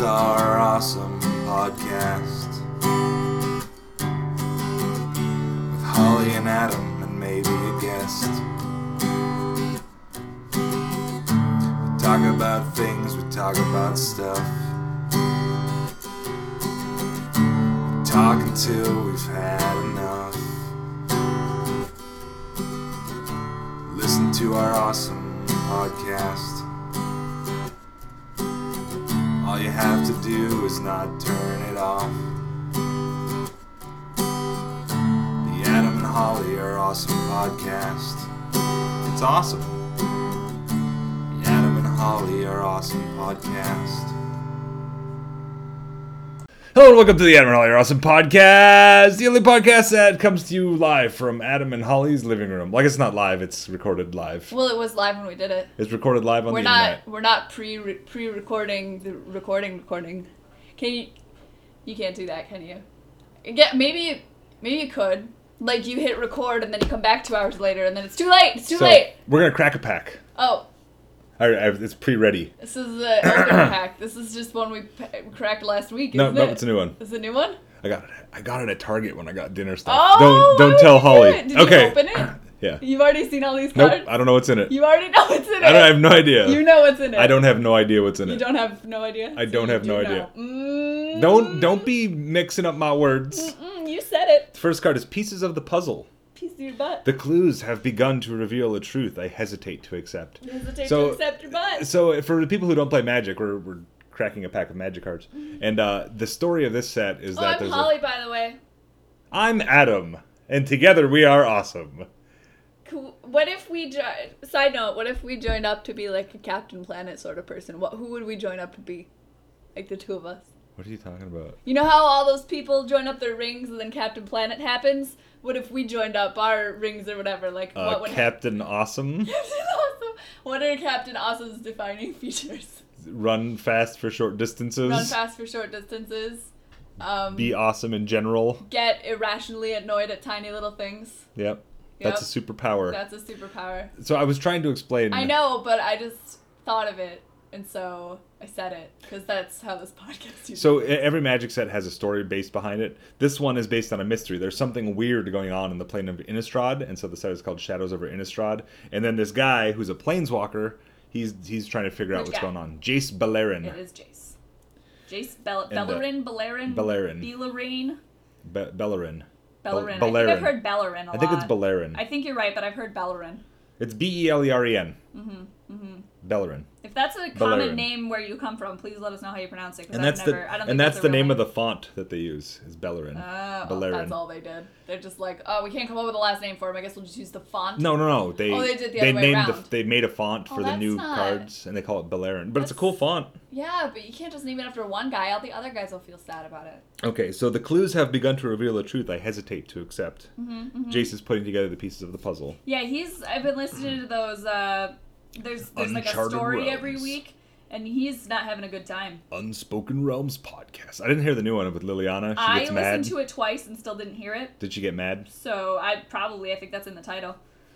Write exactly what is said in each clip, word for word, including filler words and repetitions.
our awesome podcast with Holly and Adam and maybe a guest. We talk about things, we talk about stuff. We talk until we've had enough. Listen to our awesome podcast. All you have to do is not turn it off. The Adam and Holly are awesome podcast. It's awesome. The Adam and Holly are awesome podcast. Hello and welcome to the Adam and Holly are awesome podcast, the only podcast that comes to you live from Adam and Holly's living room. Like, it's not live; it's recorded live. Well, it was live when we did it. It's recorded live on we're the not, internet. We're not pre pre recording the recording recording. Can you? You can't do that, can you? Yeah, maybe maybe you could. Like, you hit record and then you come back two hours later and then it's too late. It's too so, late. We're gonna crack a pack. Oh. I, I, it's pre-ready. This is the open pack. This is just one we p- cracked last week. No, isn't no, it? it's a new one. It's a new one. I got it. I got it at Target when I got dinner stuff. Oh, don't don't why tell would you Holly. do it? Did okay. you open it? Yeah. You've already seen all these Nope. cards. I don't know what's in it. You already know what's in it. I, don't, I have no idea. You know what's in it. I don't have no idea what's in You it. don't have no idea. I So don't you have do no know. idea. Mm. Don't don't be mixing up my words. Mm-mm, you said it. The first card is Pieces of the Puzzle. Piece of your butt. The clues have begun to reveal a truth I hesitate to accept. You hesitate So- to accept your butt. So for the people who don't play Magic, we're, we're cracking a pack of Magic cards. And uh, the story of this set is Oh, that I'm there's Holly, a... by the way. I'm Adam, and together we are awesome. Cool. What if we jo- side note? What if we joined up to be like a Captain Planet sort of person? What? Who would we join up to be? Like the two of us. What are you talking about? You know how all those people join up their rings and then Captain Planet happens? What if we joined up our rings or whatever? Like Uh, what would Captain Awesome. Captain Awesome? What are Captain Awesome's defining features? Run fast for short distances. Run fast for short distances. Um, Be awesome in general. get irrationally annoyed at tiny little things. Yep. Yep. That's a superpower. That's a superpower. So I was trying to explain. I know, but I just thought of it, and so I said it, because that's how this podcast usually So is. e- every Magic set has a story based behind it. This one is based on a mystery. There's something weird going on in the plane of Innistrad, and so the set is called Shadows over Innistrad. And then this guy, who's a planeswalker, he's he's trying to figure out Which what's guy? going on. Jace Beleren. It is Jace. Jace Bell- And, uh, Bellerin, Bellerin, Bellerin. Bellerin, Be- Beleren. Bellerin. Bel- I think I've Bellerin. heard Bellerin a lot. I think it's Beleren. I think you're right, but I've heard Bellerin. It's B E L E R E N. Mm-hmm, mm-hmm. Beleren. If that's a common Bellerin. name where you come from, please let us know how you pronounce it, because And I've that's never, the I don't think and that's a the real name of the font that they use is Beleren. Oh, Beleren. that's all they did. They're just like, oh, we can't come up with a last name for him. I guess we'll just use the font. No, no, no. They Oh, they did the other way named the, around. they made a font Oh, for the that's new not- cards, and they call it Beleren. But it's a That's- cool font. Yeah, but you can't just name it after one guy. All the other guys will feel sad about it. Okay, so the clues have begun to reveal a truth I hesitate to accept. Mm-hmm, mm-hmm. Jace is putting together the pieces of the puzzle. Yeah, he's. I've been listening to those. Uh, there's there's like a Uncharted story every Realms. week, and he's not having a good time. Unspoken Realms podcast. I didn't hear the new one with Liliana. She I gets listened mad. to it twice and still didn't hear it. Did she get mad? So I probably I think that's in the title.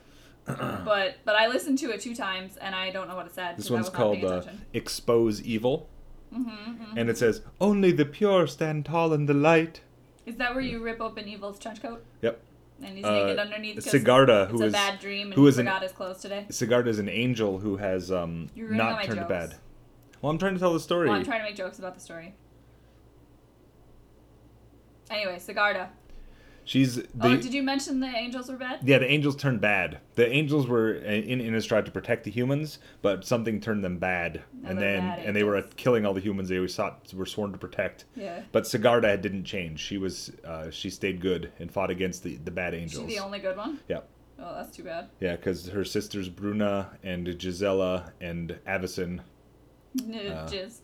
but but I listened to it two times and I don't know what it said. This 'cause I one's was not called paying uh, attention. Expose Evil. Mm-hmm, mm-hmm. And it says, only the pure stand tall in the light. Is that where you rip open Evil's trench coat? Yep. And he's Uh, naked underneath because Sigarda, it's who a is bad dream and who he is an- forgot his clothes today. Sigarda is an angel who has um, You're ruining all not my turned jokes. bad. Well, I'm trying to tell the story. Well, I'm trying to make jokes about the story. Anyway, Sigarda. She's the Oh, did you mention the angels were bad? yeah. The angels turned bad. The angels were in Innistrad to protect the humans, but something turned them bad, No, and they're then bad and they were angels. killing all the humans they always sought, were sworn to protect. Yeah. But Sigarda didn't change. She was uh, she stayed good and fought against the, the bad Is she angels. the only good one? Yeah. Oh, that's too bad. Yeah, because her sisters Bruna and Gisela and Avacyn. Uh, Jizz.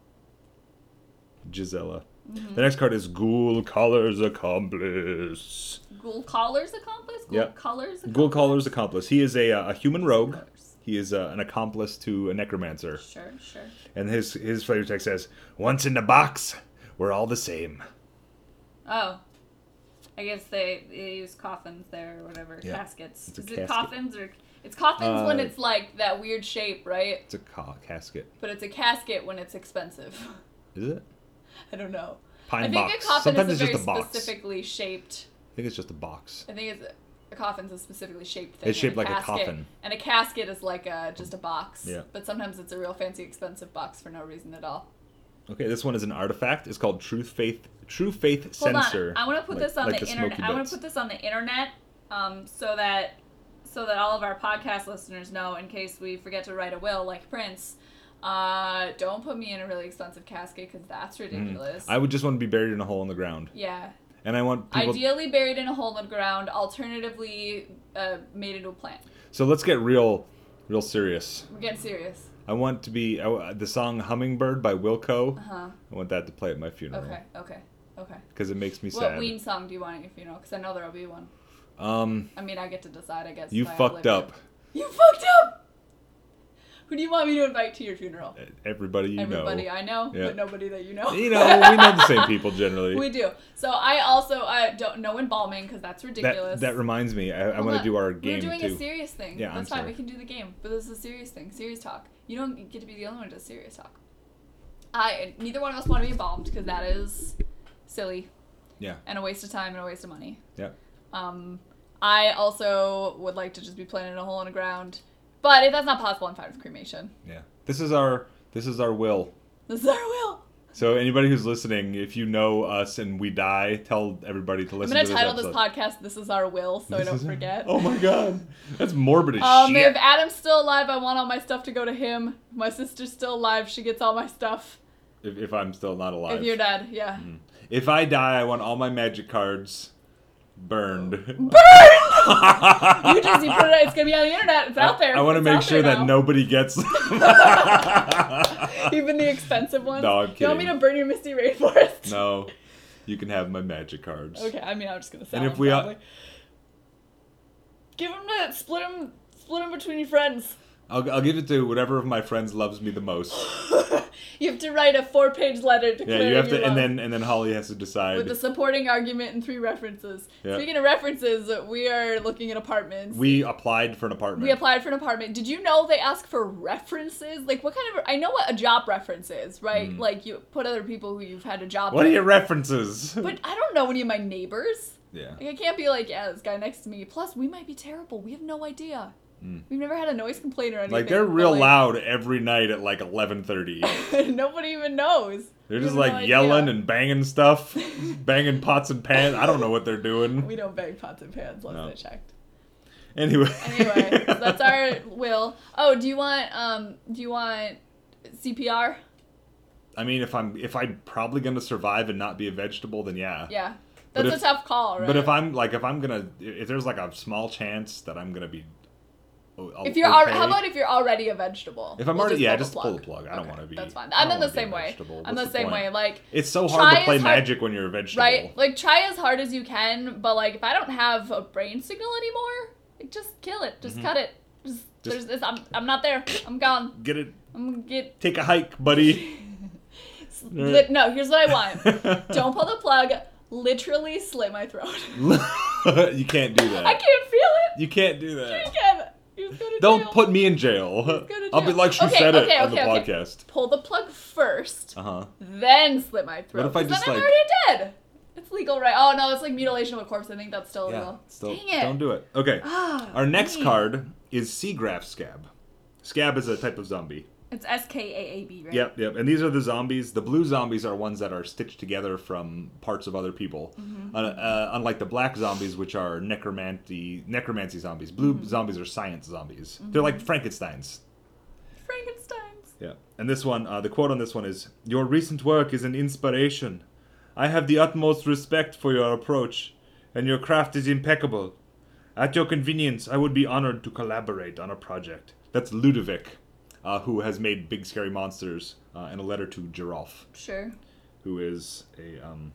Gisela. Mm-hmm. The next card is Ghoul Caller's Accomplice. Ghoul Caller's accomplice? Ghoul Yep. Caller's accomplice? Ghoul Caller's Accomplice. He is a, uh, a human rogue. Callers. He is uh, an accomplice to a necromancer. Sure, sure. And his his flavor text says, once in the box, we're all the same. Oh. I guess they, they use coffins there or whatever. Yeah. Caskets. It's a Is casket. it coffins or... It's coffins when Uh, it's like that weird shape, right? It's a ca- casket. But it's a casket when it's expensive. Is it? I don't know. Pine I think box. a coffin Sometimes is a it's very just a box. specifically shaped. I think it's just a box. I think it's a coffin's a specifically shaped thing. It's shaped and like a casket- coffin. And a casket is like a just a box. Yeah. But sometimes it's a real fancy, expensive box for no reason at all. Okay, this one is an artifact. It's called Truth Faith True Faith Hold Sensor. on. I want to put like- this on like the, the internet. Smoky I want Bits. to put this on the internet, um, so that so that all of our podcast listeners know, in case we forget to write a will like Prince. Uh, don't put me in a really expensive casket because that's ridiculous. I would just want to be buried in a hole in the ground. Yeah. And I want people... Ideally buried in a hole in the ground. Alternatively, uh, made into a plant. So let's get real, real serious. We're getting serious. I want to be... I, the song Hummingbird by Wilco. Uh-huh. I want that to play at my funeral. Okay, okay, okay. Because it makes me What sad. Ween song do you want at your funeral? Because I know there'll be one. Um, I mean, I get to decide, I guess. you if I fucked outlive up. it. You fucked up! Who do you want me to invite to your funeral? Everybody you Everybody know. I know, Yeah. but nobody that you know. You know, we know the same people generally. We do. So I also I don't know embalming because that's ridiculous. That, that reminds me. I, I Hold want to on. do our game We're doing too. a serious thing. Yeah, I'm That's fine. sorry. We can do the game, but this is a serious thing. Serious talk. You don't get to be the only one who does serious talk. I neither one of us want to be embalmed because that is silly Yeah. and a waste of time and a waste of money. Yeah. Um, I also would like to just be planted in a hole in the ground, but if that's not possible, I'm fine with cremation. Yeah. This is our this is our will. This is our will. So anybody who's listening, if you know us and we die, tell everybody to I'm listen gonna to this title this episode. podcast "This Is Our Will," so I This don't is- forget. Oh my god. That's morbid as Um, shit. if Adam's still alive, I want all my stuff to go to him. My sister's still alive; she gets all my stuff. If, if I'm still not alive. If you're dead, yeah. If I die, I want all my magic cards burned. Burn! You just you put it. It's gonna be on the internet. It's out there. I want to It's make out sure there that now. nobody gets. Even the expensive ones. No, I'm You want me kidding. to burn your Misty Rainforest? No, you can have my magic cards. Okay, I mean I'm just gonna sell And if them. we all- probably. Give them to split them, split them between your friends. I'll, I'll give it to whatever of my friends loves me the most. You have to write a four-page letter declaring Yeah, you have your to, and love. then and then Holly has to decide. With a supporting argument and three references. Yeah. Speaking of references, we are looking at apartments. We applied for an apartment. We applied for an apartment. Did you know they ask for references? Like, what kind of... I know what a job reference is, right? Like, you put other people who you've had a job What are with. your references? But I don't know any of my neighbors. Yeah. Like, I can't be like, yeah, this guy next to me. Plus, we might be terrible. We have no idea. We've never had a noise complaint or anything. Like they're but, real like, loud every night at like eleven thirty. Nobody even knows. They're We just have like no idea. yelling and banging stuff, banging pots and pans. I don't know what they're doing. We don't bang pots and pans, last No. I checked. Anyway. Anyway, so that's our will. Oh, do you want um do you want C P R? I mean, if I'm if I'm probably gonna survive and not be a vegetable, then yeah. Yeah. But That's if- a tough call, right? But if I'm like if I'm gonna if there's like a small chance that I'm gonna be. o- If you're okay, already, how about if you're already a vegetable? If I'm We'll already yeah, pull just the pull the plug. I don't want to be. That's fine. I I'm don't in the wanna be a same way. vegetable. I'm the What's same point? way. Like It's so try hard to play as hard- magic when you're a vegetable. right, like try as hard as you can, but like if I don't have a brain signal anymore, like, just kill it. Just cut it. Just, Mm-hmm. Just- there's this. I'm I'm not there. I'm gone. Get it. I'm gonna get. Take a hike, buddy. Li- no, here's what I want. Don't pull the plug. Literally slit my throat. You can't do that. I can't feel it. You can't do You that. can't. You just go to Don't jail. put me in jail. go to I'll be jail. like she Okay, said okay, it on the okay, okay. podcast. Pull the plug first, Uh huh. then slit my throat. What if I 'cause just, then I'm like- already dead. It's legal, right? Oh no, it's like mutilation of a corpse. I think that's still Yeah. illegal. Still, Dang it. don't do it. Okay. Ah, Our next dang. card is Seagraft Scab. Scab is a type of zombie. It's S K A A B, right? Yep, yep. And these are the zombies. The blue zombies are ones that are stitched together from parts of other people. Mm-hmm. Uh, uh, unlike the black zombies, which are necromancy necromancy zombies. Blue Mm-hmm. zombies are science zombies. They're like Frankensteins. Frankenstein's. Yeah. And this one, uh, the quote on this one is, "Your recent work is an inspiration. I have the utmost respect for your approach, and your craft is impeccable. At your convenience, I would be honored to collaborate on a project." That's Ludovic, uh, who has made Big Scary Monsters uh, in a letter to Geralf, Sure. who is a um,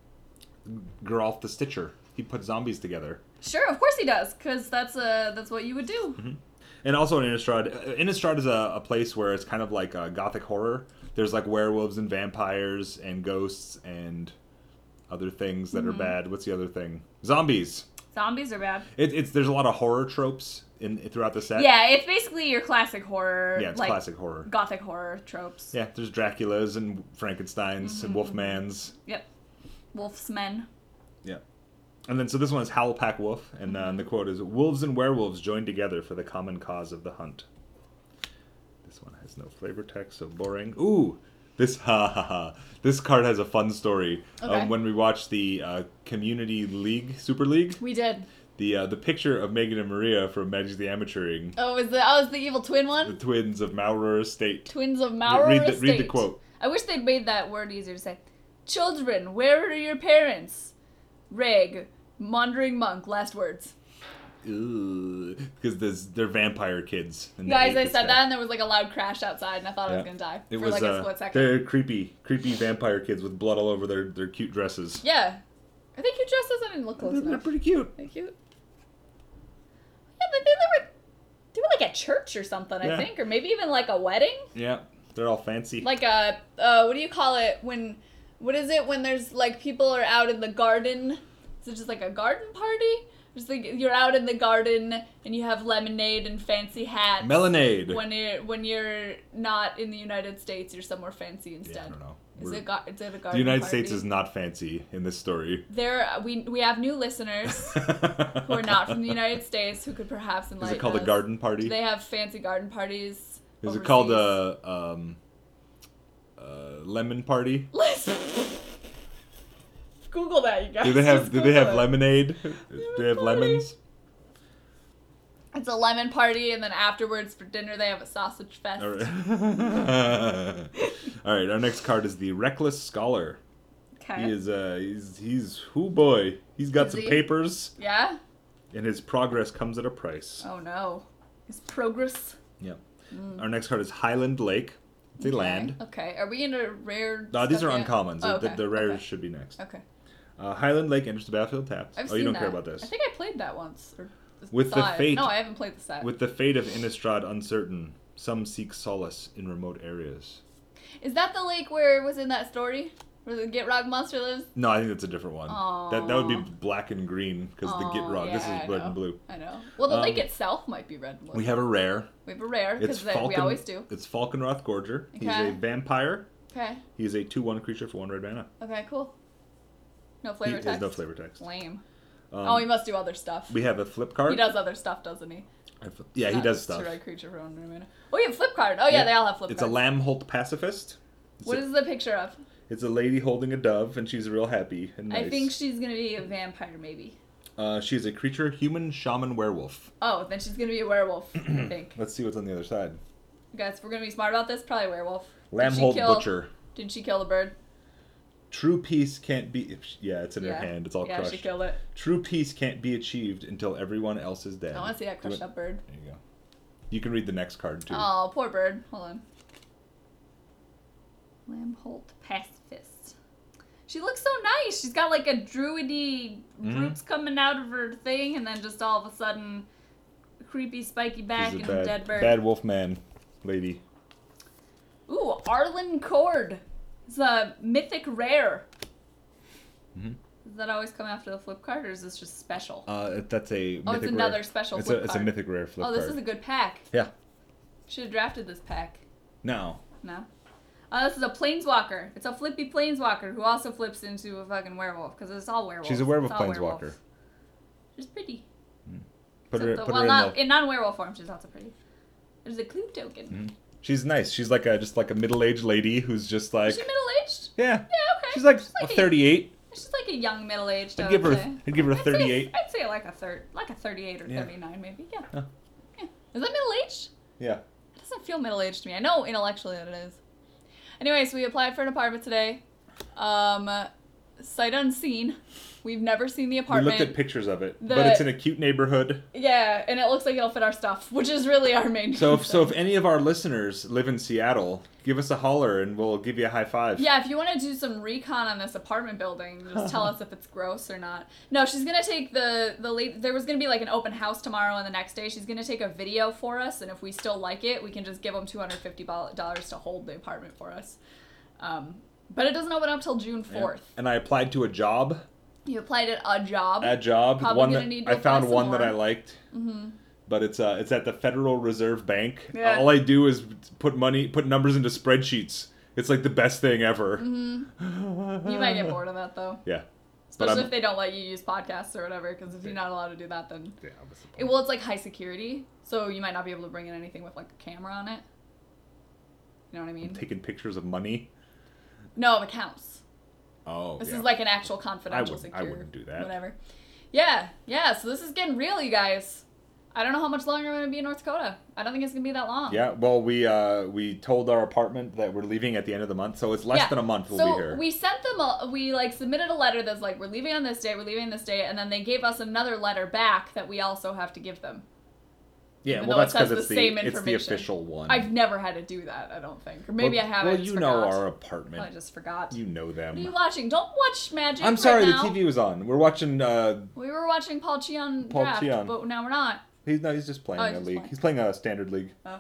Geralf the Stitcher. He put zombies together. Sure, of course he does, because that's uh that's what you would do. Mm-hmm. And also in Innistrad, uh, Innistrad is a, a place where it's kind of like a gothic horror. There's like werewolves and vampires and ghosts and other things that Mm-hmm. are bad. What's the other thing? Zombies. Zombies are bad. It, it's there's a lot of horror tropes in throughout the set. Yeah, it's basically your classic horror. Yeah, it's like, classic horror. Gothic horror tropes. Yeah, there's Draculas and Frankensteins Mm-hmm. and Wolfmans. Yep. Wolfsmen. Yeah. And then, so this one is Howlpack Wolf, and, uh, and the quote is, "Wolves and werewolves join together for the common cause of the hunt." This one has no flavor text, so boring. Ooh! This, ha ha ha. This card has a fun story. Okay. Um, when we watched the uh, Community League, Super League, We did. the uh, the picture of Megan and Maria from Magic the Amateuring, Oh, is the oh, is the evil twin the one? twins of Maurer Estate. Twins of Maurer read the, Estate. read the quote. I wish they'd made that word easier to say. Children, where are your parents? Reg, wandering monk. Last words. Because there's they're vampire kids. And they Guys, ate I this said guy. that and there was like a loud crash outside and I thought I was Yeah. gonna die It for was like a uh, split second. they're creepy, creepy vampire kids with blood all over their, their cute dresses. Yeah. Are they cute dresses? I didn't look close They're, they're enough. pretty cute. They're cute. Yeah, but they, they were they were like at church or something, Yeah. I think, or maybe even like a wedding. Yeah, they're all fancy. Like a uh, what do you call it when? What is it when there's like people are out in the garden? Is it just like a garden party? Just like you're out in the garden and you have lemonade and fancy hats. Melonade. When you're when you're not in the United States, you're somewhere fancy instead. Yeah, I don't know. Is We're- it gar- is it a garden the United party? States is not fancy in this story. There we we have new listeners who are not from the United States who could perhaps Is enlighten it called us. a garden party? Do they have fancy garden parties? Is overseas? it called a um, uh, lemon party? Listen. Google that, you guys. Do they have Just do they have Google it. lemonade? Do they have party. lemons? It's a lemon party, and then afterwards for dinner they have a sausage fest. All right. All right. Our next card is the Reckless Scholar. Okay. He is uh he's he's who boy. He's got Is some he? papers, Yeah? and his progress comes at a price. Oh no. His progress. Yep. Our next card is Highland Lake. It's a Okay. land. Okay. Are we into rare? Uh, these are stuff yet? uncommons. Oh, The- okay. The, the rares Okay. should be next. Okay. Uh, Highland Lake enters the battlefield tapped. I've oh, seen you don't that. care about this. I think I played that once. Or With the saw it. fate- No, I haven't played the set. With the fate of Innistrad uncertain, some seek solace in remote areas. Is that the lake where it was in that story? Where the Get Rock monster lives? No, I think that's a different one. That that would be Aw. black and green because the Git Oh, Rock. This yeah, is I red know. and blue. I know. Well, the Um, lake itself might be red and blue. We have a rare. We have a rare, It's because Falcon. we always do. It's Falconroth Gorger. He's Okay. a vampire. Okay. He's a two one creature for one red mana. Okay, cool. No He flavor has text? no flavor text. Lame. Um, oh, he must do other stuff. We have a flip card. He does other stuff, doesn't he? Yeah, he Not does just stuff. a red creature for one mana. Oh, you have flip card. Oh, yeah, Yeah. they all have flip It's a cards. Lamholt Pacifist. It's What a, is the picture of? It's a lady holding a dove, and she's real happy and nice. I think she's gonna be a vampire, maybe. Uh, she's a creature, human, shaman, werewolf. Oh, then she's gonna be a werewolf, I think. Let's see what's on the other side. Guys, if we're gonna be smart about this, probably werewolf. Did she Lamholt kill- Butcher. Did she kill the bird? True peace can't be. Yeah, it's in yeah. her hand. It's all yeah, crushed. she killed it. True peace can't be achieved until everyone else is dead. I want to see that Do crushed it- up bird. There you go. You can read the next card too. Oh, poor bird. Hold on. Lamholt Pacifist. She looks so nice. She's got like a druidy Mhm. roots coming out of her thing, and then just all of a sudden, a creepy spiky back She's and a a bad, dead bird. bad wolf man lady. Ooh, Arlen Cord. It's a mythic rare. Mhm. Does that always come after the flip card, or is this just special? Uh, that's a. Oh, it's mythic another rare. special It's flip a it's card. a mythic rare flip oh, this card. is a good pack. Yeah. Should have drafted this pack. No. No. Uh, this is a planeswalker. It's a flippy planeswalker who also flips into a fucking werewolf because it's all werewolves. She's a werewolf It's all planeswalker. werewolf. She's pretty. Put So her the- put well, her in not the. in non-werewolf form. She's also pretty. There's a clue token. Mhm. She's nice. She's like a just like a middle aged lady who's just like. Is she middle-aged? Yeah. Yeah, okay. She's like, She's like a thirty-eight. A, she's like a young middle-aged. I I'd give her. would A, say. I'd give her a I'd say- thirty-eight. I'd say like a third, like a thirty-eight or Yeah. thirty-nine, maybe. Yeah. Huh. Yeah. Is that middle-aged? Yeah. It doesn't feel middle-aged to me. I know intellectually that it is. Anyway, so we applied for an apartment today. Um, sight unseen. We've never seen the We apartment. looked at pictures of it, The- but it's in a cute neighborhood. Yeah, and it looks like it'll fit our stuff, which is really our main So, if, so if concern. any of our listeners live in Seattle, give us a holler and we'll give you a high five. Yeah, if you want to do some recon on this apartment building, just tell us if it's gross or not. No, she's gonna take the the late. There was gonna be like an open house tomorrow, and the next day she's gonna take a video for us, and if we still like it, we can just give them two hundred fifty dollars to hold the apartment for us. Um, but it doesn't open up till June Yeah. fourth. And I applied to a job You applied at a job. A job. Probably one gonna that need to I found apply some one that more. I liked. Mm-hmm. But it's uh it's at the Federal Reserve Bank. Yeah. All I do is put money, put numbers into spreadsheets. It's like the best thing ever. Mm-hmm. You might get bored of that though. Yeah. But Especially I'm- if they don't let you use podcasts or whatever, because if you're not allowed to do that, then Yeah, what's the point? it, well, it's like high security, so you might not be able to bring in anything with like a camera on it. You know what I mean? Taking pictures of money. No, of accounts. Oh, This yeah. is like an actual confidential wouldn't- I secure. wouldn't do that. Whatever. Yeah, yeah. So this is getting real, you guys. I don't know how much longer I'm gonna be in North Dakota. I don't think it's gonna be that long. Yeah, well, we uh, we told our apartment that we're leaving at the end of the month, so it's less Yeah. than a month we'll so be here. we sent them a, we like submitted a letter that's like, we're leaving on this day, we're leaving this day, and then they gave us another letter back that we also have to give them. yeah, even well, though it that's because says it's the the same it's the information. official one. I've never had to do that, I don't think. Or maybe well, I have. Well, I just you know forgot. our apartment. I just forgot. You know them. What are you watching? Don't watch Magic. I'm sorry, right the now. T V was on. We're watching. Uh, We were watching Paul Cheon Paul draft, Cheon. but now we're not. he's no, he's just playing Oh, a he's just league. playing. He's playing a standard league. Oh.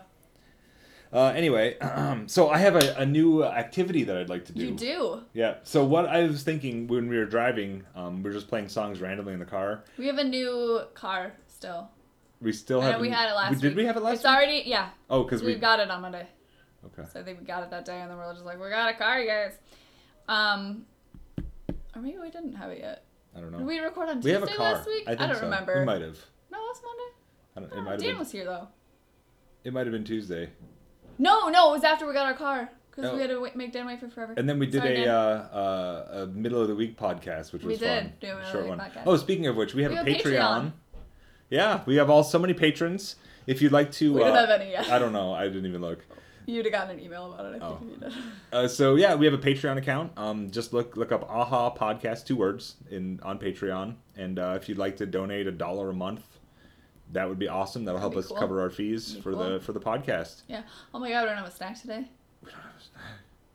Uh, anyway, so I have a, a new activity that I'd like to do. You do. Yeah. So what I was thinking when we were driving, um, we were just playing songs randomly in the car. We have a new car still. We still I have. know we had it last we, week. Did we have it last It's week? already, yeah. Oh, because We we. got it on Monday. Okay. So I think we got it that day, and then we're just like, we got a car, you guys. Um, or maybe we didn't have it yet. I don't know. Did we record on We Tuesday have a car. last week? I, think don't so. remember. We might have. No, it was Monday. I don't, it Oh, might have Dan been. was here though. It might have been Tuesday. No, no, it was after we got our car because Oh. we had to wait, make Dan wait for forever. And then we did Sorry, a, Dan. uh, uh, a middle of the week podcast, which We was did fun. do a middle of Short the one. week podcast. Oh, speaking of which, we have We a have Patreon. Patreon. Yeah, we have all so many patrons. If you'd like to, We uh, don't have any yet. I don't know. I didn't even look. You'd have gotten an email about it. I Oh. think if you did. Uh, so yeah, we have a Patreon account. Um, just look look up Aha Podcast, two words, in on Patreon. And uh, if you'd like to donate a dollar a month, that would be awesome. That'll That'd help be us cool. cover our fees That'd be for cool. the for the podcast. Yeah. Oh my god, we don't have a snack today. We don't have a snack.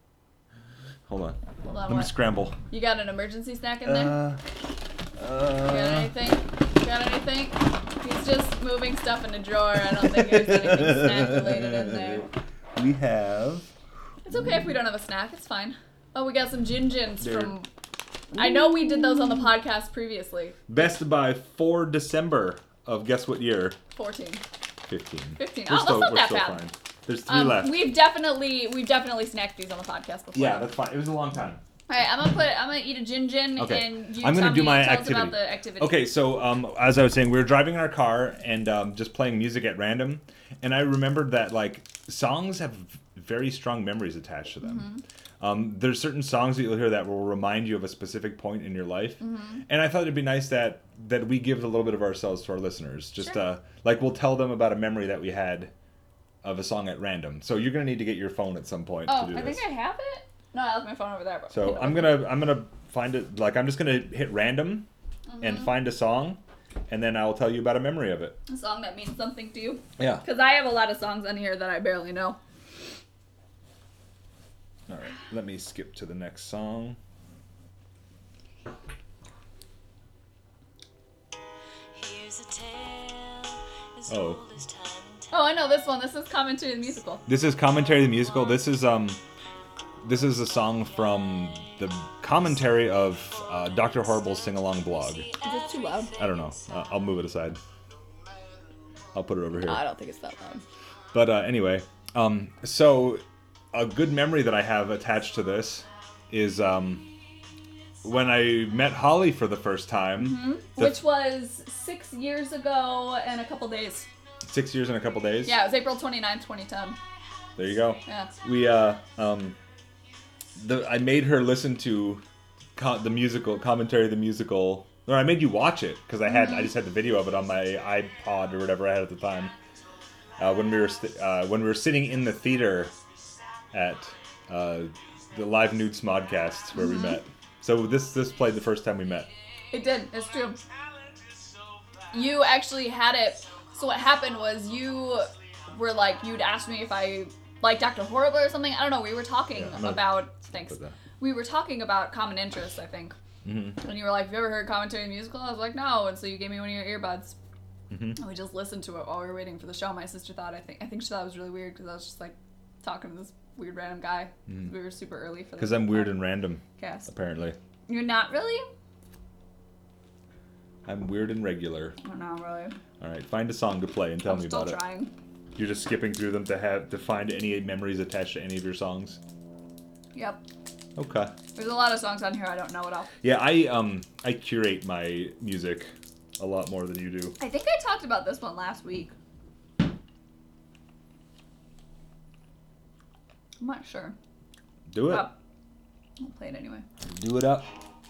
Hold on. Hold on. Let me What? scramble. You got an emergency snack in there? Uh, You got uh, anything? You got anything? He's just moving stuff in a drawer. I don't think there's anything snack related in there. we have. It's okay if we don't have a snack. It's fine. Oh, we got some gin gins There. from. I know we did those on the podcast previously. Best by for December of guess what year? fourteen. Fifteen. fifteen. We're Oh, that's still, not we're that still bad. fine. There's three Um, left. we've definitely we've definitely snacked these on the podcast before. Yeah, that's fine. It was a long time. All right, I'm gonna put. I'm gonna eat a gin gin, Okay. and you I'm gonna tell do me, my tell activity. us about the activity. Okay, so um, as I was saying, we were driving in our car and um, just playing music at random, and I remembered that like songs have very strong memories attached to them. Mm-hmm. Um, there's certain songs that you'll hear that will remind you of a specific point in your life, Mm-hmm. and I thought it'd be nice that that we give a little bit of ourselves to our listeners. Just Sure. uh, like we'll tell them about a memory that we had of a song at random. So you're gonna need to get your phone at some point Oh, to do I this. think I have it. No, I left my phone over there. But So I'm gonna I'm gonna find it like I'm just gonna hit random and find a song, and then I'll tell you about a memory of it. a song that means something to you. Yeah. Because I have a lot of songs on here that I barely know. All right. Let me skip to the next song. Here's a tale as Oh. old as time and time. Oh, I know this one. This is Commentary the Musical. This is Commentary the Musical. This is um, this is a song from the commentary of uh, Doctor Horrible's sing along blog. Is it too loud? I don't know. Uh, I'll move it aside. I'll put it over here. I don't think it's that loud. But uh, anyway, um, so a good memory that I have attached to this is um, when I met Holly for the first time, the- Which was six years ago and a couple days. six years and a couple days. Yeah, it was April twenty-ninth, twenty ten. There you go. Yeah. We uh, um, the I made her listen to co- the musical commentary, the musical. Or I made you watch it because I had I just had the video of it on my iPod or whatever I had at the time. Uh, when we were st- uh, when we were sitting in the theater at uh, the Live Nude Smodcast where we met. So this this played the first time we met. It did. It's true. You actually had it. So what happened was you were like, you'd asked me if I like Doctor Horrible or something. I don't know. We were talking Yeah, I'm not- about thanks. put that. We were talking about common interests, I think. Mm-hmm. And you were like, "Have you ever heard Commentary the Musical?" I was like, "No." And so you gave me one of your earbuds. Mhm. And we just listened to it while we were waiting for the show. My sister thought I think I think she thought it was really weird because I was just like talking to this weird random guy. We were super early for the Because I'm weird and random, cast. apparently. You're not really. I'm weird and regular. I don't know, really. All right, find a song to play and tell I'm me still about trying. it. You're just skipping through them to have to find any memories attached to any of your songs. Yep. Okay. There's a lot of songs on here I don't know at all. Yeah, I um I curate my music a lot more than you do. I think I talked about this one last week. I'm not sure. Do it. Oh. I'll play it anyway. Do it up.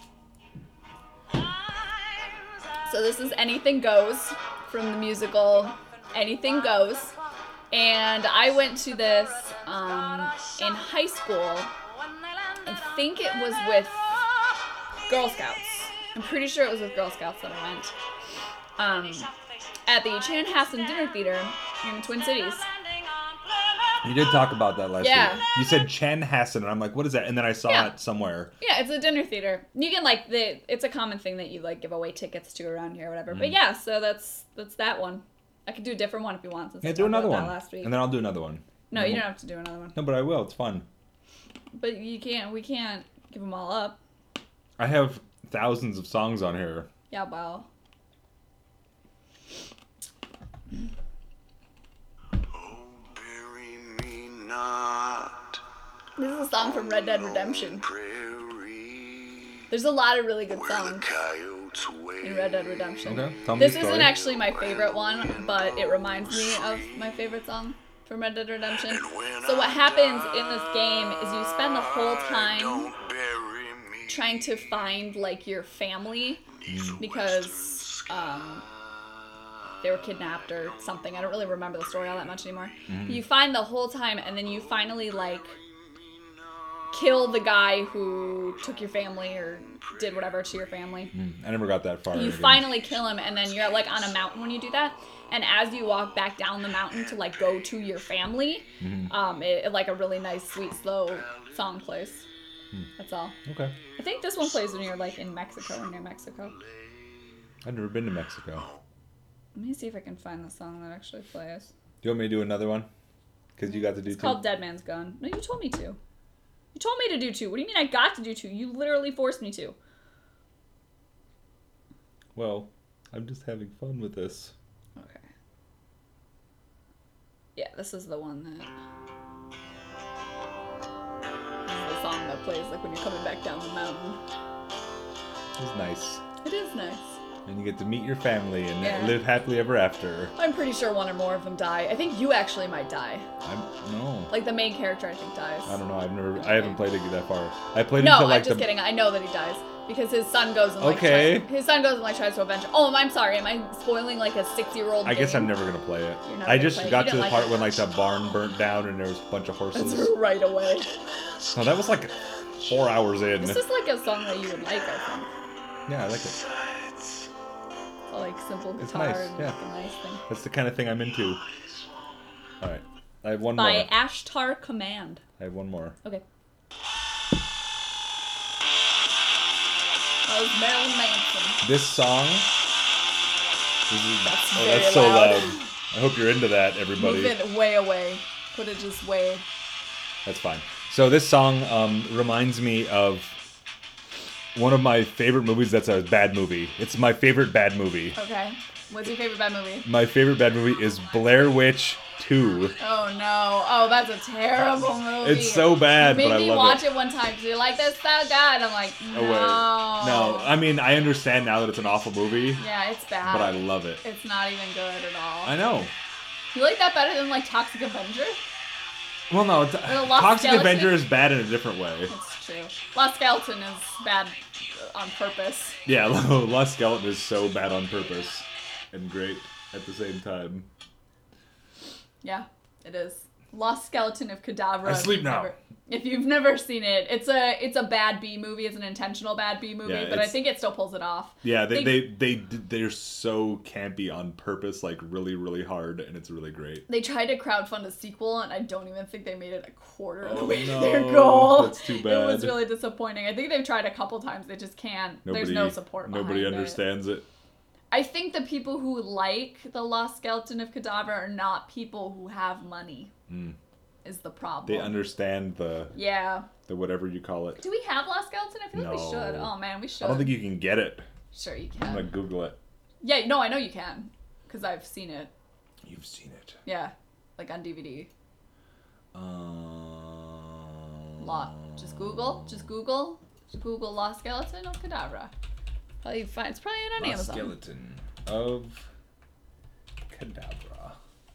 So this is Anything Goes from the musical Anything Goes. And I went to this um, in high school. I think it was with Girl Scouts. I'm pretty sure it was with Girl Scouts that I went. Um, at the Chanhassen Dinner Theater in the Twin Cities. You did talk about that last Yeah. week. You said Chanhassen, and I'm like, what is that? And then I saw Yeah. it somewhere. Yeah, it's a dinner theater. You can like the it's a common thing that you like give away tickets to around here or whatever. But yeah, so that's that's that one. I could do a different one if you want. Since I Yeah, do talked another about one. that last week. And then I'll do another one. No, And you then don't have to do another one. we'll- No, but I will. It's fun. But you can't. We can't give them all up. I have thousands of songs on here. Yeah, well. Bury me not This is a song from Red Dead Redemption. prairie There's a lot of really good where the songs coyotes wait. in Red Dead Redemption. Okay, tell me This the isn't story. actually my favorite one, but it reminds me of my favorite song from Red Dead Redemption. So what happens in this game is you spend the whole time Don't bury me trying to find like your family because um, they were kidnapped or something. I don't really remember the story all that much anymore. You find the whole time, and then you finally like kill the guy who took your family or did whatever to your family. Mm, I never got that far. in You the game. finally kill him, and then you're like on a mountain when you do that. And as you walk back down the mountain to like go to your family, um, it, it like a really nice, sweet, slow song plays. That's all. Okay. I think this one plays when you're like in Mexico or near Mexico. I've never been to Mexico. Let me see if I can find the song that actually plays. Do you want me to do another one? Because you got to do It's two. called Dead Man's Gun. No, you told me to. You told me to do two. What do you mean I got to do two? You literally forced me to. Well, I'm just having fun with this. Okay. Yeah, this is the one that... This is the song that plays like when you're coming back down the mountain. It's nice. It is nice. And you get to meet your family and Yeah. live happily ever after. I'm pretty sure one or more of them die. I think you actually might die. I'm no. Like the main character, I think, dies. I don't know. I've never. I haven't played it that far. I played No, until like I'm just the. kidding. I know that he dies because his son goes and like Okay. tries, his son goes and like tries to avenge. Oh, I'm sorry. Am I spoiling like a six-year-old? I guess game? I'm never gonna play it. You're not I gonna just play it. got You to the didn't part like when it. like the barn burnt down and there was a bunch of horses. That's right away. No, that was like four hours in. This is like a song that you would like, I think. Yeah, I like it. A, like simple It's guitar nice, and yeah. like a nice thing. That's the kind of thing I'm into. All right, I have one By more. Ashtar Command. I have one more. Okay. That was Marilyn Manson. This song. This is, That's oh, very that's so loud. loud. I hope you're into that, everybody. Move it way away. Put it just way. That's fine. So this song um, reminds me of one of my favorite movies that's a bad movie. It's my favorite bad movie. Okay. What's your favorite bad movie? My favorite bad movie is Blair Witch two. Oh no! Oh, that's a terrible movie. It's so bad, You made but I me love watch it. it one time because you're like, "That's so good." I'm like, no. Oh, wait. No, I mean, I understand now that it's an awful movie, Yeah, it's bad. but I love it. It's not even good at all. I know. You like that better than like Toxic Avenger? Well, no, it's, The Lost Toxic Skeleton? Avenger is bad in a different way. It's true. Lost Skeleton is bad on purpose. Yeah, Lost Skeleton is so bad on purpose and great at the same time. Yeah, it is. Lost Skeleton of Cadavra. I if sleep you've now. never- If you've never seen it, it's a it's a bad B movie. It's an intentional bad B movie, Yeah, but I it's- think it still pulls it off. Yeah, they, They- they, they, they're so campy on purpose, like really, really hard, and it's really great. They tried to crowdfund a sequel, and I don't even think they made it a quarter of the Oh, way to no, their goal. that's too It was bad. really disappointing. I think they've tried a couple times. They just can't. Nobody, There's no support behind Nobody it. understands it. I think the people who like the Lost Skeleton of Cadavra are not people who have money. Mm. Is the problem. They understand the Yeah. the whatever you call it. Do we have Lost Skeleton? I feel like we No. should. Oh man, we should. I don't think you can get it. Sure, you I'm can. gonna Google it. Yeah, no, I know you can, because I've seen it. You've seen it. Yeah, like on D V D. Um, Lot. Just Google. Just Google. Just Google Lost Skeleton of Cadabra. Probably find it's probably on Lost Amazon. Skeleton of Cadabra.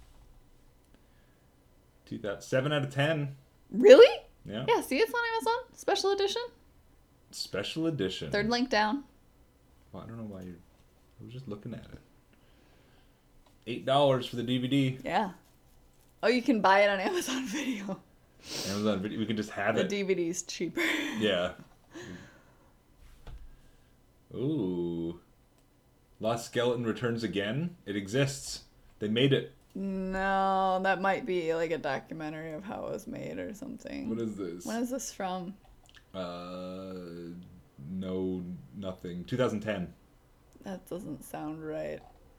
Two thousand seven out of ten. Really? Yeah. Yeah. See, it's on Amazon. Special edition. Special edition. Third link down. Well, I don't know why you're. I was just looking at it. Eight dollars for the D V D. Yeah. Oh, you can buy it on Amazon Video. Amazon Video. We can just have The it. D V D's cheaper. Yeah. Ooh. Lost Skeleton returns again. It exists. They made it. No, that might be like a documentary of how it was made or something. What is this? When is this from? Uh, no, nothing. two thousand ten. That doesn't sound right.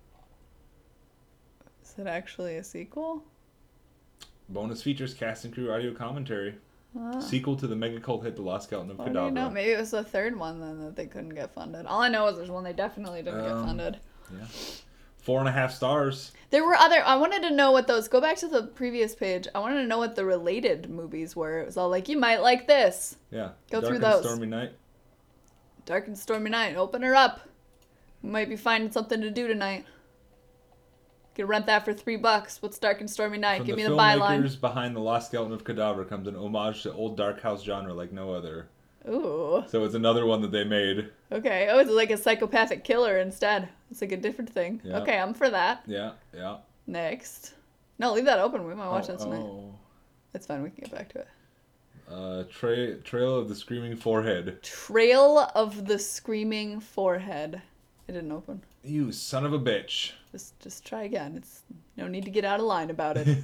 Is it actually a sequel? Bonus features, cast and crew, audio commentary. Huh. Sequel to the mega cult hit The Lost Skeleton of What do you know? Cadabra. Maybe it was the third one then that they couldn't get funded. All I know is there's one they definitely didn't get Um, funded. Yeah. Four and a half stars. There were other. I wanted to know what those. Go back to the previous page. I wanted to know what the related movies were. It was all like, you might like this. Yeah. Go Dark through and those. Stormy Night. Dark and Stormy Night. Open her up. We might be finding something to do tonight. Could rent that for three bucks. What's Dark and Stormy Night? From Give the me the byline. filmmakers behind The Lost Skeleton of Cadabra comes an homage to old dark house genre like no other. Ooh. So it's another one that they made. Okay. Oh, it's like a psychopathic killer instead. It's like a different thing. Yeah. Okay, I'm for that. Yeah, yeah. Next. No, leave that open. We might watch oh, that tonight. oh. It's fine. We can get back to it. Uh, tra- Trail of the Screaming Forehead. Trail of the Screaming Forehead. It didn't open. You son of a bitch. Just just try again. It's no need to get out of line about it.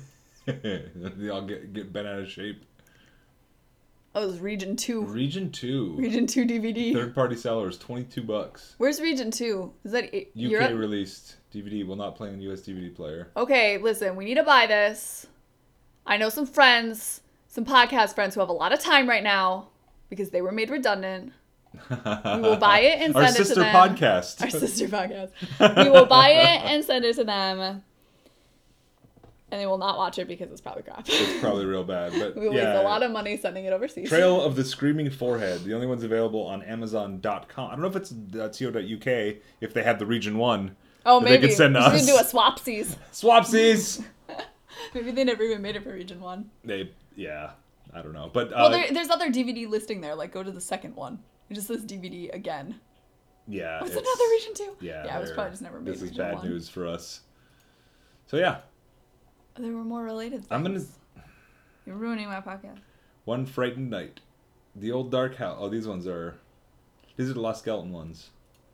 They all get, get bent out of shape. Oh, it was Region two. Region two. Region two D V D. Third party sellers, twenty-two bucks. Where's Region two? Is that U K Europe? released. D V D will not play on U S D V D player. Okay, listen, we need to buy this. I know some friends, some podcast friends who have a lot of time right now because they were made redundant. We will buy it and Our send it to sister them. podcast. Our sister podcast. We will buy it and send it to them. And they will not watch it because it's probably crap. It's probably real bad, but We will yeah. waste a lot of money sending it overseas. Trail of the Screaming Forehead. The only one's available on Amazon dot com. I don't know if it's .co dot U K if they have the Region one. Oh, that maybe. They could send we us. should do a swapsies. Swapsies! Maybe they never even made it for Region one. They, yeah, I don't know. But, uh, Well, there, there's other D V D listing there. Like, go to the second one. It just says D V D again. yeah. What's it's- another Region two? Yeah, Yeah, it was they're- probably just never made This is Region bad one. news for us. So, yeah. There were more related things. I'm going to... You're ruining my podcast. One Frightened Night. The Old Dark House. Oh, these ones are... These are the Lost Skeleton ones.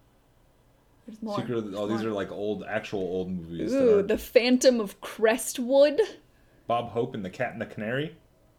There's more. Secret of the, There's oh, these more. are like old, actual old movies. that Ooh, are- The Phantom of Crestwood. Bob Hope and the Cat and the Canary.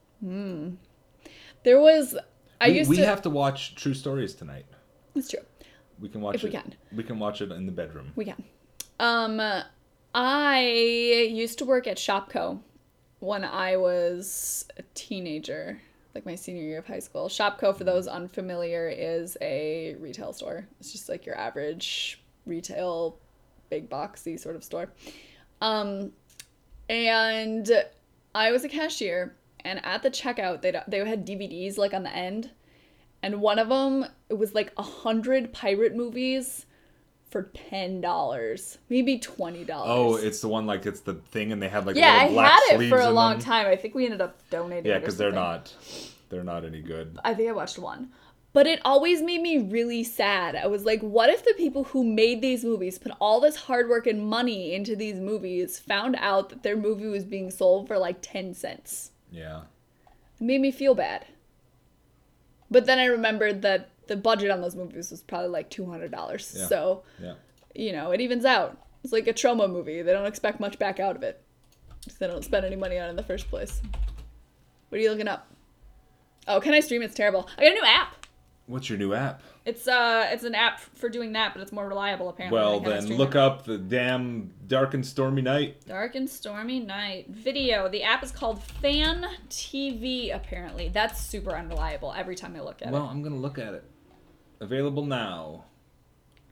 There was... I we used we to... have to watch True Stories tonight. It's true. We can watch If we it. can. We can watch it in the bedroom. We can. Um, I used to work at Shopko when I was a teenager, like my senior year of high school. Shopko, for those unfamiliar, is a retail store. It's just like your average retail, big boxy sort of store. Um, and I was a cashier, and at the checkout, they they had D V Ds like on the end, and one of them, it was like a hundred pirate movies for ten dollars, maybe twenty dollars. Oh, it's the one like it's the thing, and they have like yeah, little I black had it sleeves for a in long them. time. I think we ended up donating. Yeah, it or because they're something. not, they're not any good. I think I watched one. But it always made me really sad. I was like, what if the people who made these movies, put all this hard work and money into these movies, found out that their movie was being sold for like ten cents? Yeah. It made me feel bad. But then I remembered that the budget on those movies was probably like two hundred dollars. Yeah. So, Yeah. you know, it evens out. It's like a trauma movie. They don't expect much back out of it. Because they don't spend any money on it in the first place. What are you looking up? Oh, can I stream? It's terrible. I got a new app. What's your new app? It's uh, it's an app for doing that, but it's more reliable apparently. Well, than Can I then Stream look it. up the damn Dark and Stormy Night. Dark and Stormy Night video. The app is called Fan T V. Apparently, that's super unreliable. Every time I look at Well, it. I'm gonna look at it. Available now.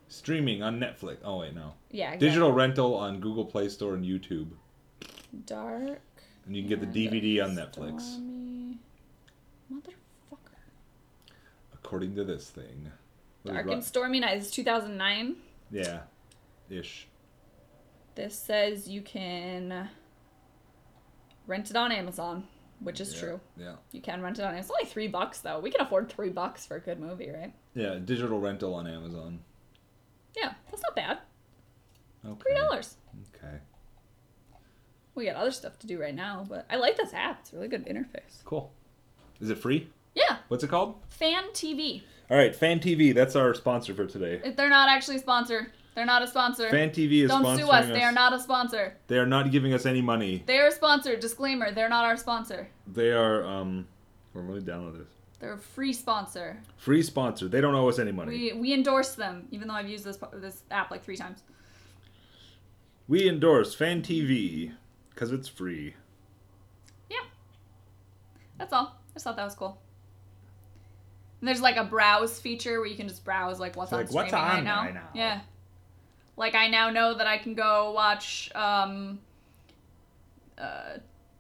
Streaming on Netflix. Oh wait, no. Yeah. Exactly. Digital rental on Google Play Store and YouTube, Dark. and you can get the and D V D on Netflix. Stormy. Motherfucker. According to this thing. What is Dark Ro- and Stormy Night is two thousand nine. Yeah, ish. This says you can rent it on Amazon, which is Yeah, true. Yeah. You can rent it on. It's only three bucks though. We can afford three bucks for a good movie, right? Yeah, digital rental on Amazon. Yeah, that's not bad. Okay. Three dollars. Okay. We got other stuff to do right now, but I like this app. It's a really good interface. Cool. Is it free? Yeah, What's it called? Fan T V. All right, Fan T V. That's our sponsor for today. If they're not actually a sponsor. They're not a sponsor. Fan T V is Don't sponsoring sue us. They are not a sponsor. They are not giving us any money. They are a sponsor. Disclaimer. They're not our sponsor. They are. Um, we're really down with this. They're a free sponsor. Free sponsor. They don't owe us any money. We we endorse them, even though I've used this this app like three times. We endorse Fan T V because it's free. Yeah. That's all. I just thought that was cool. And there's like a browse feature where you can just browse like what's It's on like, streaming what's on right now. right now? Yeah. Like I now know that I can go watch um uh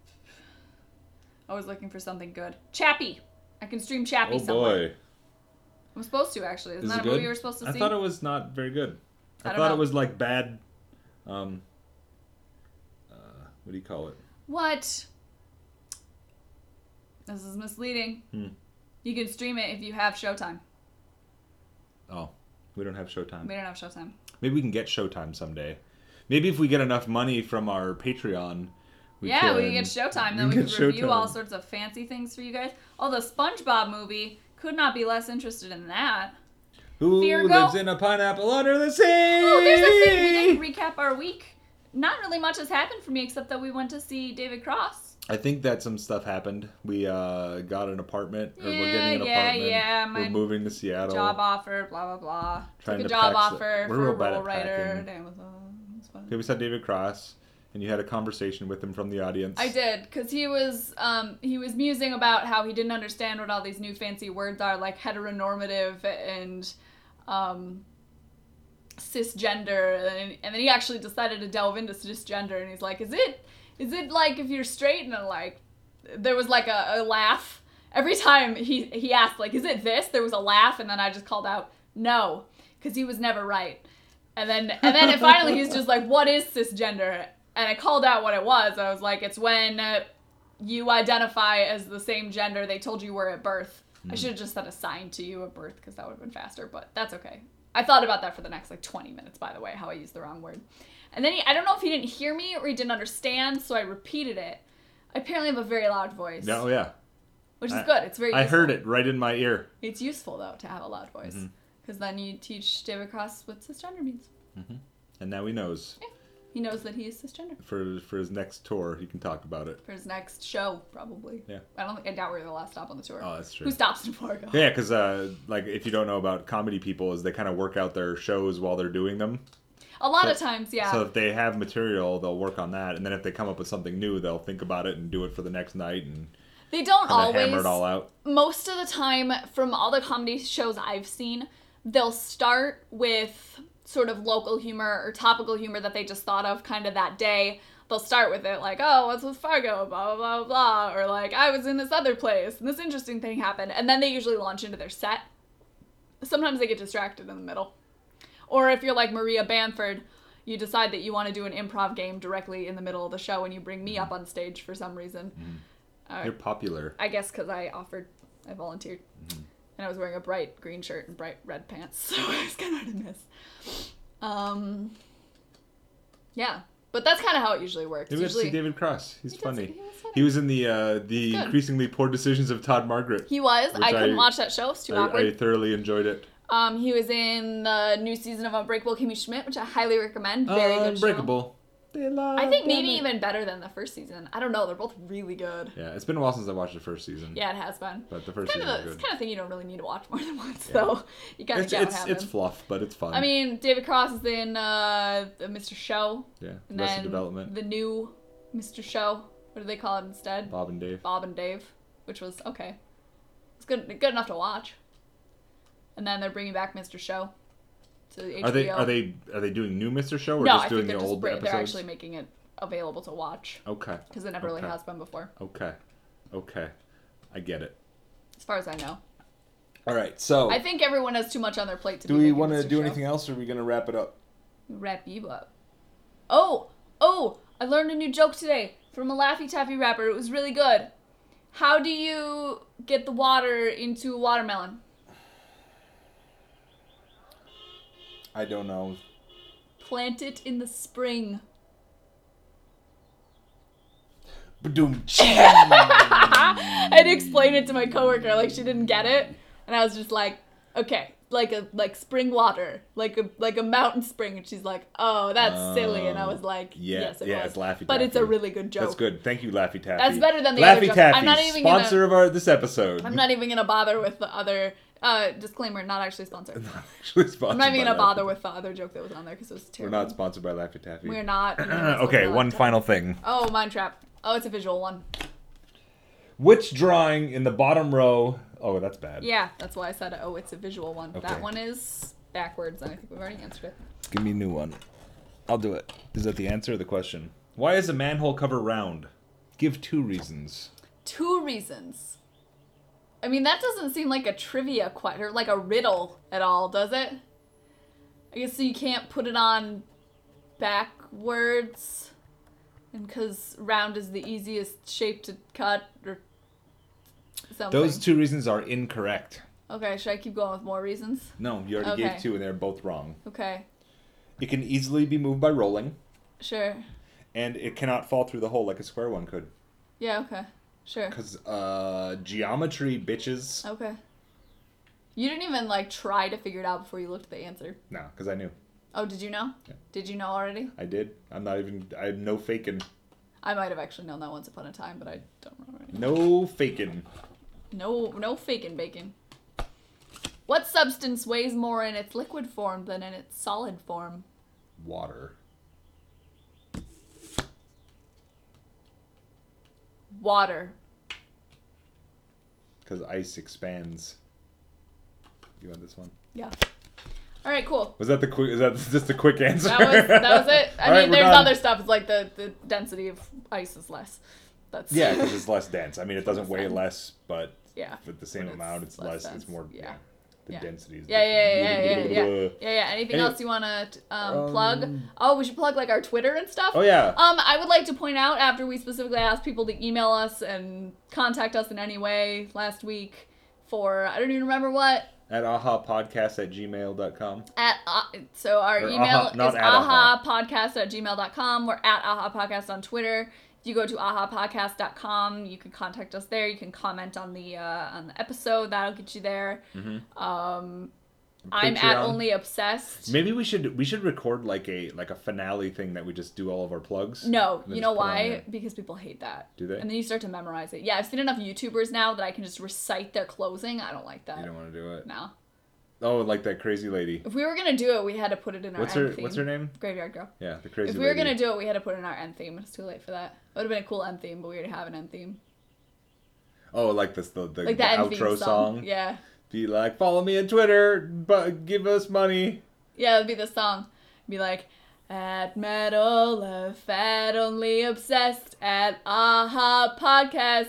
I was looking for something good. Chappie. I can stream Chappie Oh somewhere. boy. I'm supposed to actually. Isn't Is that it a good? movie we were supposed to I see? thought it was not very good. I, I don't thought know. it was like bad. Um. Uh, what do you call it? What? This is misleading. Hmm. You can stream it if you have Showtime. Oh, we don't have Showtime. We don't have Showtime. Maybe we can get Showtime someday. Maybe if we get enough money from our Patreon. We yeah, can, we can get Showtime. Then we can can get review all Showtime. sorts of fancy things for you guys. Oh, the SpongeBob movie. Could not be less interested in that. Who Fear lives Go- in a pineapple under the sea? Oh, there's a thing. We didn't recap our week. Not really much has happened for me except that we went to see David Cross. I think that some stuff happened. We uh, got an apartment, or we're Yeah, getting an yeah, apartment. yeah, my We're moving to Seattle. Job offer, blah, blah, blah. Trying Took a to job pack s- offer we're for a real bad role at writer packing. at Amazon. It's fun. Okay, we saw David Cross, and you had a conversation with him from the audience. I did, because he was um, he was musing about how he didn't understand what all these new fancy words are, like heteronormative and um, cisgender, and, and then he actually decided to delve into cisgender, and he's like, is it is it like if you're straight? And I'm like, there was like a, a laugh. Every time he, he asked, like, is it this? There was a laugh, and then I just called out, no, because he was never right. And then and then finally he's just like, what is cisgender? And I called out what it was. I was like, it's when uh, you identify as the same gender they told you were at birth. Mm. I should have just said assigned to you at birth because that would have been faster, but that's okay. I thought about that for the next like twenty minutes, by the way, how I used the wrong word. And then he, I don't know if he didn't hear me or he didn't understand, so I repeated it. I apparently have a very loud voice. Oh yeah. Which is I- good. It's very I useful. heard it right in my ear. It's useful, though, to have a loud voice. Mm-hmm. Because then you teach David Cross what cisgender means. And now he knows. He knows that he is cisgender. For for his next tour, he can talk about it. For his next show, probably. Yeah. I don't think, I doubt we're the last stop on the tour. Oh, that's true. Who stops in Fargo? Yeah, because uh, like if you don't know about comedy people, is they kind of work out their shows while they're doing them. A lot So- of times, yeah. So if they have material, they'll work on that, and then if they come up with something new, they'll think about it and do it for the next night and they don't kind of always. hammer it all out. Most of the time, from all the comedy shows I've seen, they'll start with sort of local humor or topical humor that they just thought of kind of that day. They'll start with it like, oh, what's with Fargo, blah, blah, blah, blah, or like, I was in this other place, and this interesting thing happened, and then they usually launch into their set. Sometimes they get distracted in the middle. Or if you're like Maria Bamford, you decide that you want to do an improv game directly in the middle of the show, and you bring me up on stage for some reason. Uh, You're popular. I guess because I offered, I volunteered. Mm-hmm. And I was wearing a bright green shirt and bright red pants, so it was kind of hard to miss. Um, yeah, but that's kind of how it usually works. Maybe we have to usually, see David Cross. He's He does- funny. he was funny. He was in the uh, the Good. increasingly poor decisions of Todd Margaret. He was. Which I couldn't I- watch that show. It's too I, I awkward. thoroughly enjoyed it. Um, he was in the new season of Unbreakable Kimmy Schmidt, which I highly recommend. Very good show. Unbreakable. They love I think maybe it. even better than the first season. I don't know. They're both really good. Yeah, it's been a while since I watched the first season. Yeah, it has been. But the first Kind season of was a, it's good. kind of thing you don't really need to watch more than once, Yeah. so you kind of It's get what it's, happens. it's fluff, but it's fun. I mean, David Cross is in uh, the Mister Show. yeah, And Arrested then Development. the new Mister Show. What do they call it instead? Bob and Dave. Bob and Dave, which was okay. It's good, good enough to watch. And then they're bringing back Mister Show. So H B O. Are they are they are they doing new Mister Show or No, just I doing think the they're old just bra- episodes? they're actually making it available to watch Okay. because it never really Okay. has been before, Okay. Okay. I get it. as far as I know. All right. So, I think everyone has too much on their plate to. do be we making want to Mister do Show. anything else, or are we gonna wrap it up? Wrap you up. Oh, oh! I learned a new joke today from a Laffy Taffy rapper. It was really good. How do you get the water into a watermelon? I don't know. Plant it in the spring. Ba-doom. I had to explain it to my coworker, like she didn't get it, and I was just like, okay, like a like spring water, like a like a mountain spring, and she's like, oh, that's silly, and I was like, Yeah, yes, it yeah, was. it's Laffy But it's a Taffy. really good joke. That's good. Thank you, Laffy Taffy. That's better than the Laffy other joke. Taffy, I'm not even gonna- sponsor of our this episode. I'm not even gonna bother with the other uh, disclaimer, not actually sponsored. Not actually sponsored I'm not even by gonna Laffy bother Taffy. with the other joke that was on there because it was We're terrible. not sponsored by Laffy Taffy. We're not. We're not Okay, sponsored by one Laffy final thing. Oh, Mind Trap. Oh, it's a visual one. Which drawing in the bottom row? Oh, that's bad. Yeah, that's why I said, oh, it's a visual one. Okay. That one is backwards, and I think we've already answered it. Give me a new one. I'll do it. Is that the answer or the question? Why is a manhole cover round? Give two reasons. Two reasons. I mean, that doesn't seem like a trivia question, or like a riddle at all, does it? I guess so you can't put it on backwards, and because round is the easiest shape to cut, or something. Those two reasons are incorrect. Okay, should I keep going with more reasons? No, you already Okay. gave two and they're both wrong. Okay, It can easily be moved by rolling, sure. and it cannot fall through the hole like a square one could. Yeah, okay. Sure. Because, uh, geometry, bitches. Okay. You didn't even, like, try to figure it out before you looked at the answer. No, because I knew. Oh, did you know? Yeah. Did you know already? I did. I'm not even, I have no faking. I might have actually known that once upon a time, but I don't know already. No faking. No, no faking bacon. What substance weighs more in its liquid form than in its solid form? Water. Water. Because ice expands. You want this one? Yeah. All right, cool. Was that the quick? Is that just a quick answer? That was that was it. I All right, mean, we're there's done. other stuff. It's like the the density of ice is less. That's Yeah, because it's less dense. I mean, it doesn't weigh Fine. less, but yeah. with the same But it's amount, it's less less. dense. It's more. Yeah. Yeah. The Yeah. density is Yeah, yeah, yeah, yeah, yeah, different. yeah, yeah, yeah. Anything Any- else you want to um, Um, plug? Oh, we should plug like our Twitter and stuff. Oh yeah. Um, I would like to point out after we specifically asked people to email us and contact us in any way last week for I don't even remember what At ahapodcast at gmail dot com. at uh, so our Or email aha- not is at aha. ahapodcast at gmail dot com. We're at ahapodcast on Twitter. If you go to ahapodcast dot com, you can contact us there. You can comment on the uh, on the episode. That'll get you there. Mm-hmm. Um, I'm at Patreon. Only Obsessed. Maybe we should we should record like a like a finale thing that we just do all of our plugs. No, and then you just know put on why? there. Because people hate that. Do they? And then you start to memorize it. Yeah, I've seen enough YouTubers now that I can just recite their closing. I don't like that. You don't want to do it. No. Oh, like that crazy lady. If we were gonna do it, we had to put it in our What's end her theme. What's her name? Graveyard Girl. Yeah, the crazy If lady. we were gonna do it, we had to put it in our end theme. It's too late for that. It would have been a cool end theme, but we already have an end theme. Oh, like this the the, Like the the, end outro theme song. song. Yeah. Be like, follow me on Twitter, but give us money. Yeah, it'd be the song. Be like, at Metal F, at Only Obsessed, at Aha Podcast.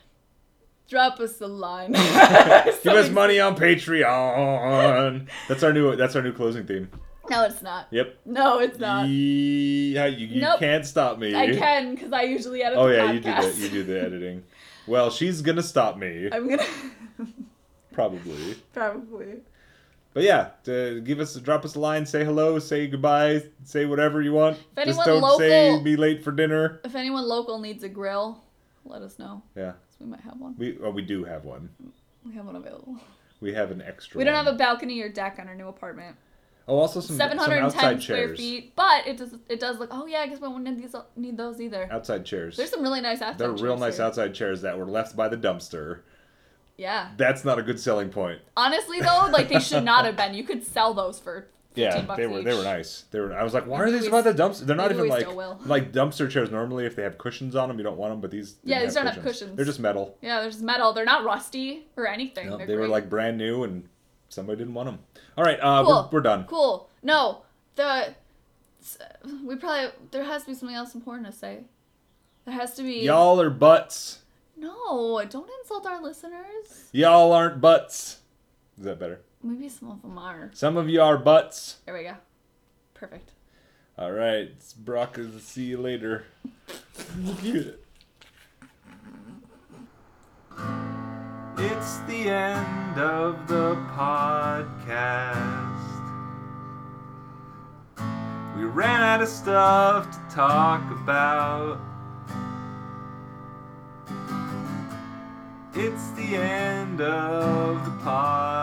Drop us a line. Give us Something- money on Patreon. That's our new. That's our new closing theme. No, it's not. Yep. No, it's not. Yeah, you, you Nope. can't stop me. I can, because I usually edit Oh the yeah, podcast. you do the you do the editing. Well, she's gonna stop me I'm gonna... probably. Probably. But yeah, to give us drop us a line, say hello, say goodbye, say whatever you want. If Just anyone don't say local- be late for dinner. If anyone local needs a grill, let us know. Yeah, 'Cause we might have one. we oh, we do have one. We have one available. We have an extra. We don't one. have a balcony or deck on our new apartment. Oh, also some, Seven some hundred and outside ten square chairs. feet, but it does it does look. Oh yeah, I guess we won't need these need those either. Outside chairs. There's some really nice outside. They're real chairs nice here. outside chairs that were left by the dumpster. Yeah. That's not a good selling point. Honestly though, like they should not have been. You could sell those for fifteen Yeah, bucks they were each. they were nice. They were. I was like, why Maybe are these we about the dumpster? They're not maybe even we like still will. like dumpster chairs. Normally, if they have cushions on them, you don't want them. But these didn't Yeah, these have don't have cushions. They're just metal. Yeah, there's metal. They're not rusty or anything. No, They're they were great. like brand new and somebody didn't want them. All right, uh, Cool. we're, we're done. Cool. No, the we probably there has to be something else important to say. There has to be. Y'all are butts. No, don't insult our listeners. Y'all aren't butts. Is that better? Maybe some of them are. Some of you are butts. There we go. Perfect. All right, it's Brock. See you later. It's the end of the podcast. We ran out of stuff to talk about. It's the end of the podcast.